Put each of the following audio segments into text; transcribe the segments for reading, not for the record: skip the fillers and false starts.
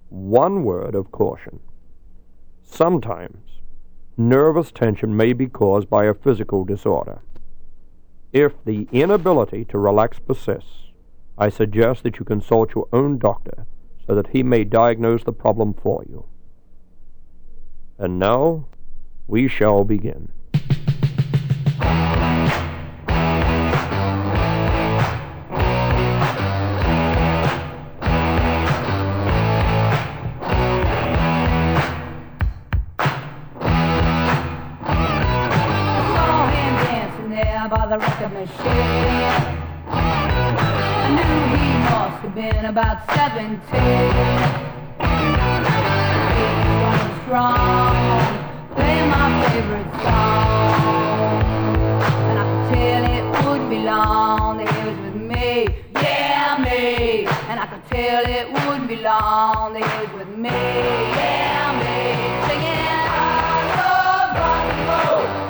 One word of caution. Sometimes, nervous tension may be caused by a physical disorder. If the inability to relax persists, I suggest that you consult your own doctor so that he may diagnose the problem for you. And now, we shall begin. By the record machine, I knew he must have been about 17. He was running strong, playing my favorite song, and I could tell it wouldn't be long that he was with me, yeah me. And I could tell it wouldn't be long that he was with me, yeah me. Singing, I love rock and roll.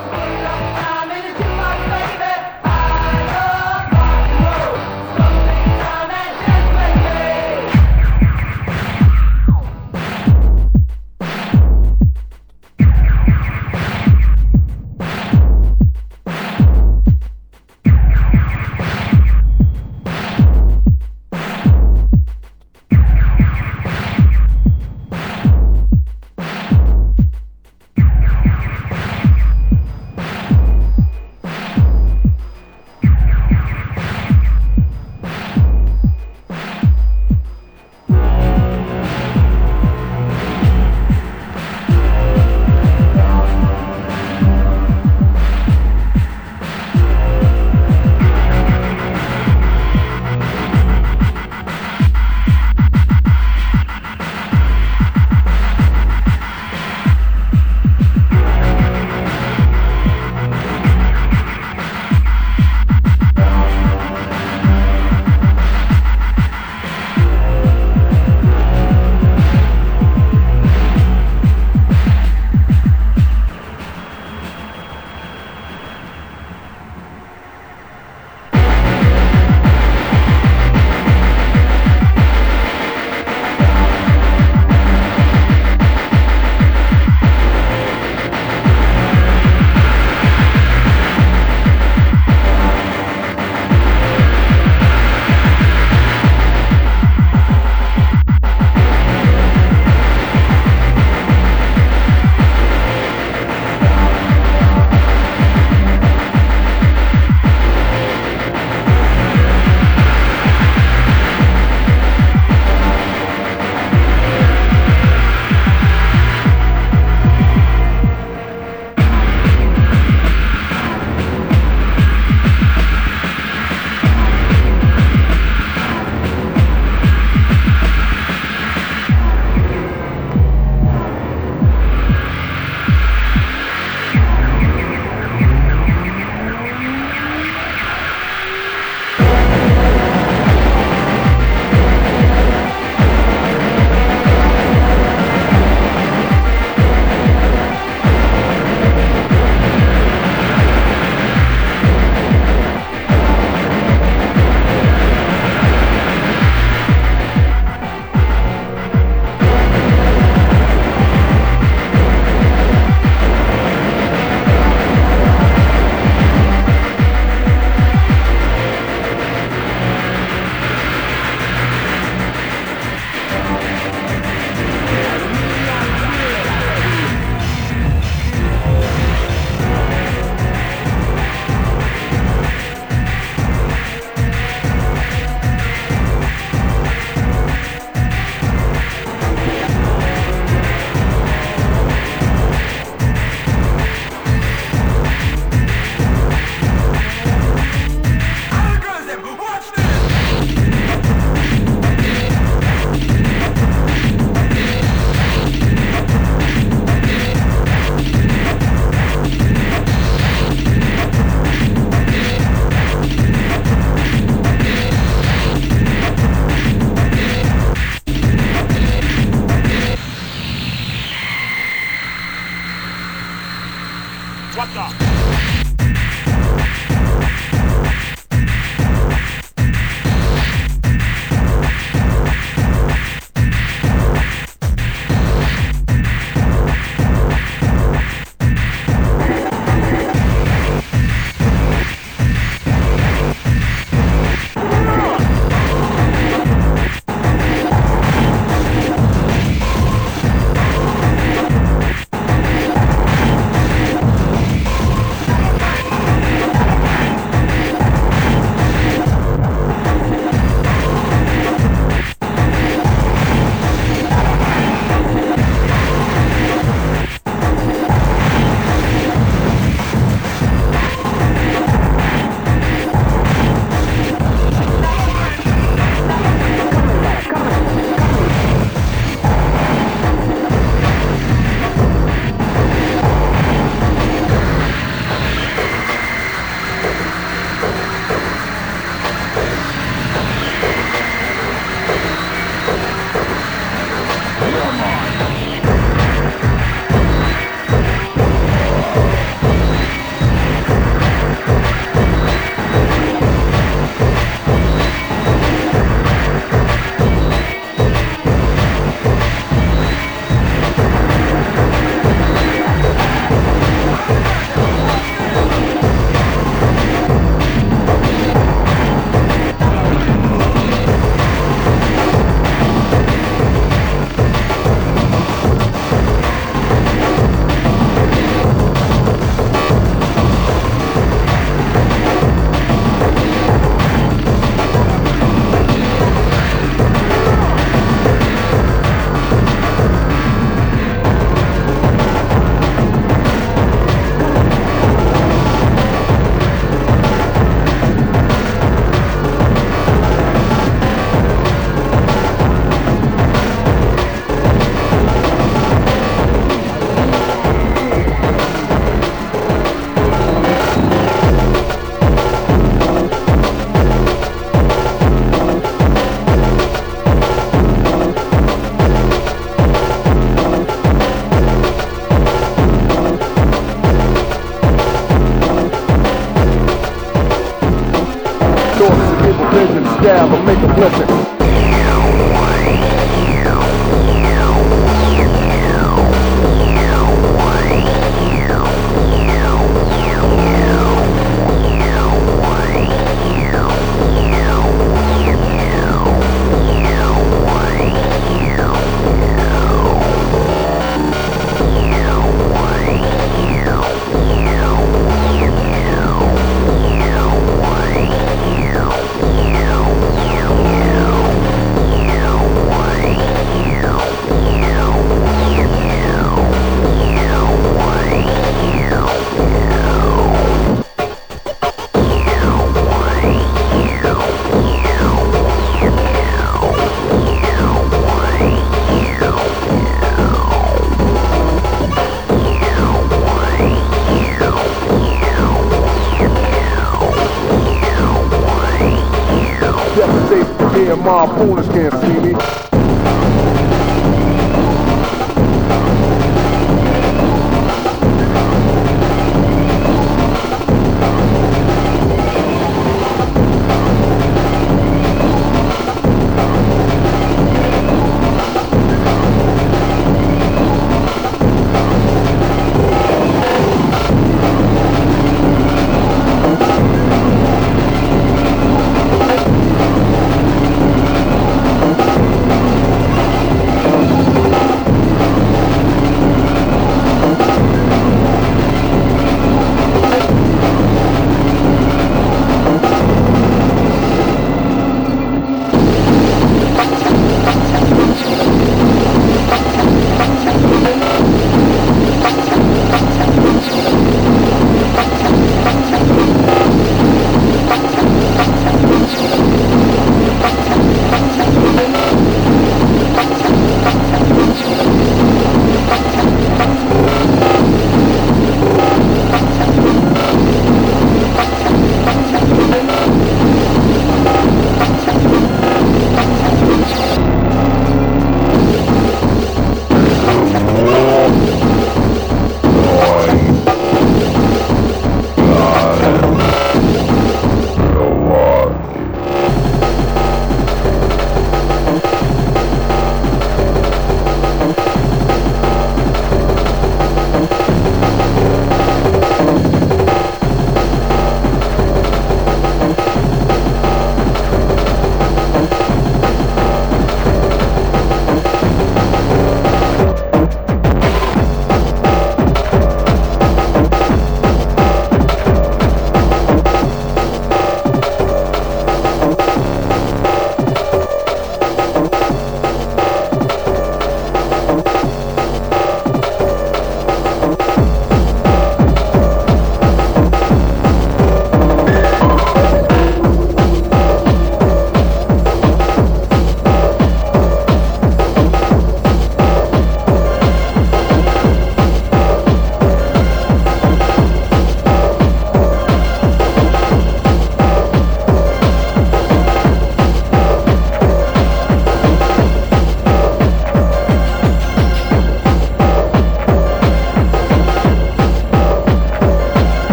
my opponents can't see me.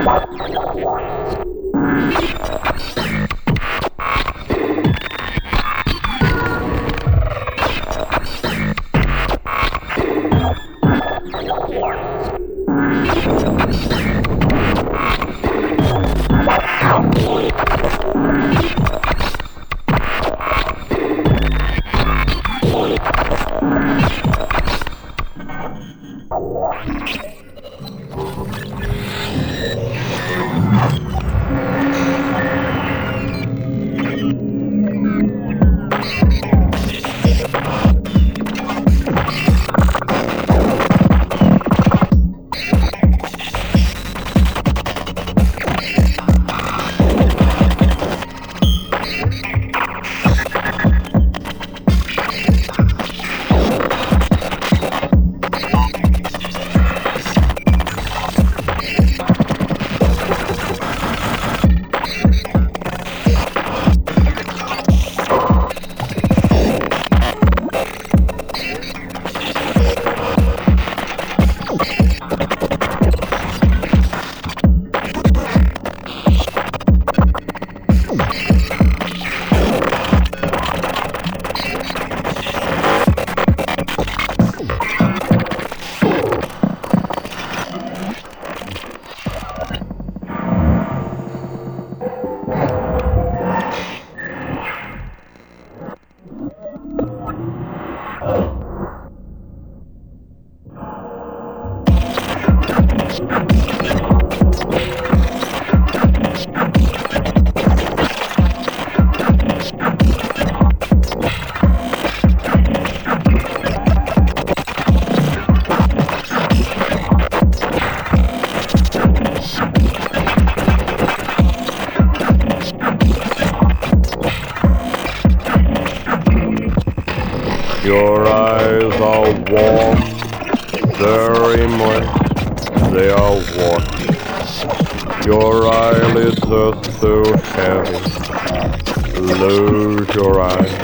Your eyes are warm, very moist, they are watering. Your eyelids are so heavy, close your eyes,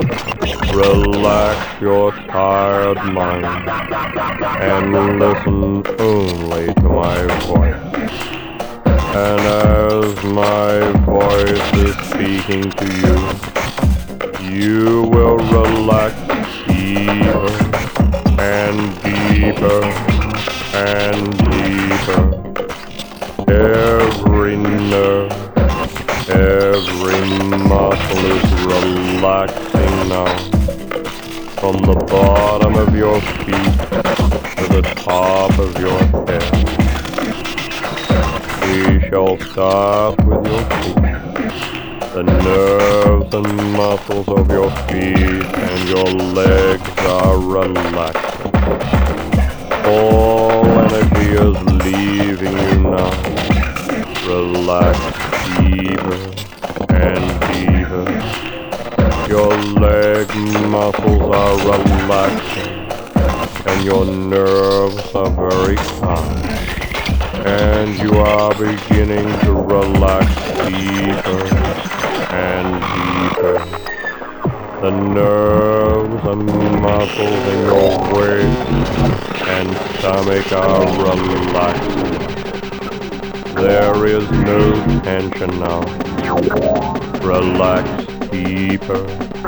relax your tired mind, and listen only to my voice. And as my voice is speaking to you, you will relax deeper and deeper and deeper. Every nerve, every muscle is relaxing now. From the bottom of your feet to the top of your head. We shall start with your feet. The nerves and muscles of your feet and your legs are relaxing. All energy is leaving you now. Relax deeper and deeper. Your leg muscles are relaxing and your nerves are very calm. And you are beginning to relax deeper and deeper. The nerves and muscles in your waist and stomach are relaxing. There is no tension now. Relax deeper.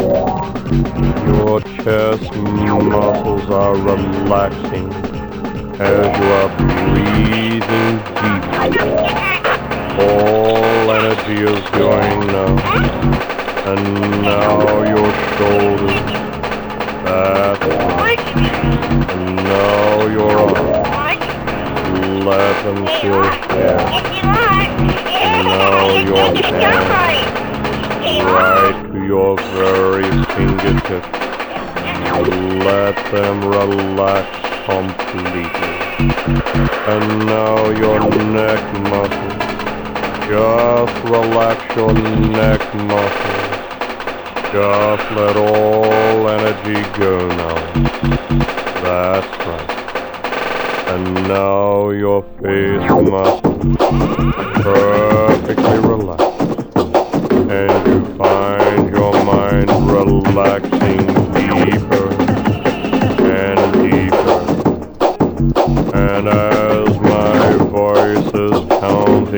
Your chest muscles are relaxing as you are breathing deeply. All energy is going now. And now your shoulders, that's right. And now your arms, let them feel here. And now your hands, right to your very fingertips. Let them relax completely. And now your neck muscles, just relax your neck muscles. Just let all energy go now. That's right. And now your face muscles perfectly relaxed. And you find your mind relaxing deeper and deeper. And as my voices count